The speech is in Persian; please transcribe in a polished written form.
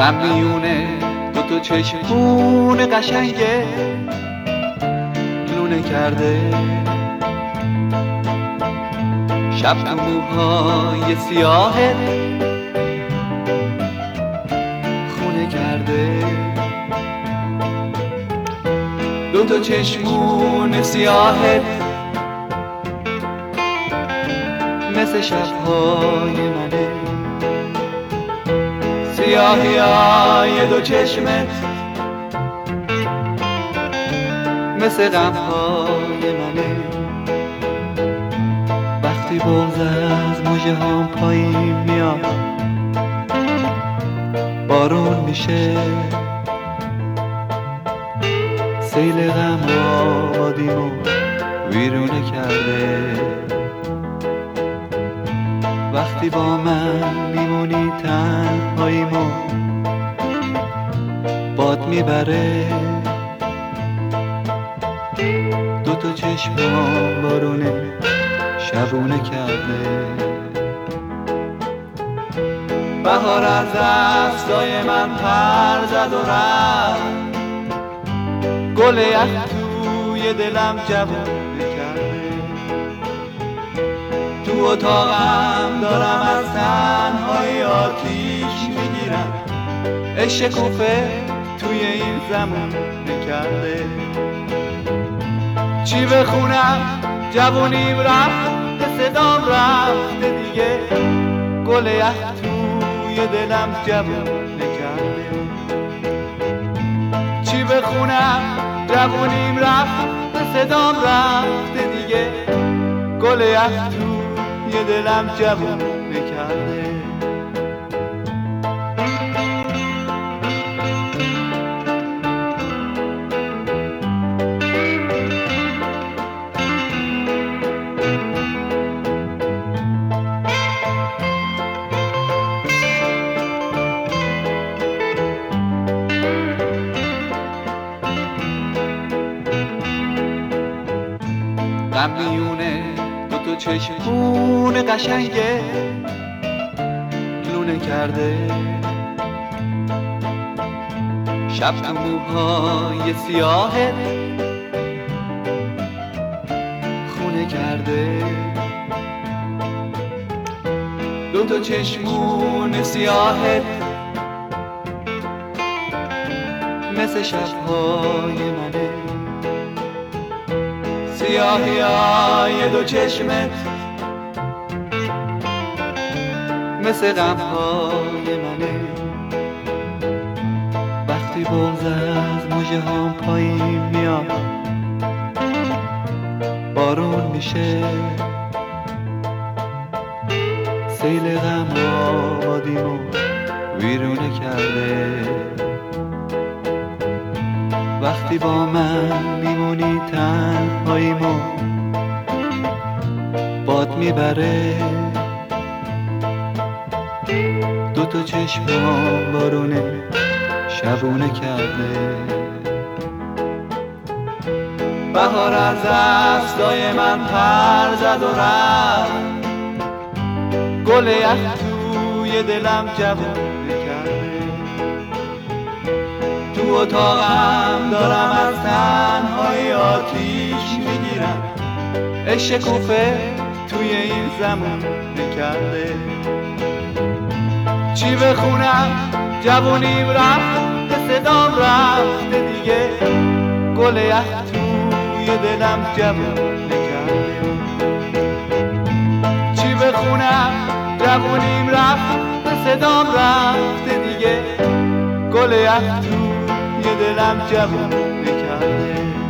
غم میونه دوتا چشمون قشنگه لونه کرده، شب تو موهای سیاهت خونه کرده. دوتا چشمون سیاهت مثل شبهای منه، سیاهی های دو چشمت مثل غمهای منه. وقتی بغض از مژه هام پایین میاد بارون میشه، سیل غم آبادیمو ویرونه کرده. وقتی با من میمونی تنهاییمو باد میبره، دوتا چشمام بارونه شبونه کرده. بهار از دستای من پر زد و رفت، گل یخ توی دلم جوونه کرده. تو اتاقم دارم از تنهایی آتیش میگیرم، عشق کوفه توی این زمونه کرده. چی بخونم جوونیم رفت، صدام رفته دیگه، گل یخ توی دلم جوونه کرده. چی بخونم جوونیم رفت، صدام رفته دیگه، گل یخ توی دلم جوونه کرده. غم میونه دوتا چشمون قشنگه لونه کرده، شب تو موهای سیاهت خونه کرده. دوتا چشمون سیاهت مثل شبهای منه، سیاهی های دو چشمت مثل غمهای منه. وقتی بغض از مژه هام پایین میاد بارون میشه، سیل غم آبادیمو ویرونه کرده. وقتی با من میمونی تنهاییمو باد میبره، دوتا چشمام بارونه شبونه کرده. بهار از دستای من پر زد و رفت، گل یخ توی دلم جوونه کرده. تو اتاقم دارم از تنهایی آتیش میگیرم، عشق کوفه توی این زمونه کرده. چی بخونم جوونیم رفت، صدام رفته دیگه، گل یخ توی دلم جوونه کرده. چی بخونم جوونیم رفت، صدام رفته دیگه، گل یخ توی دلم جوونه کرده.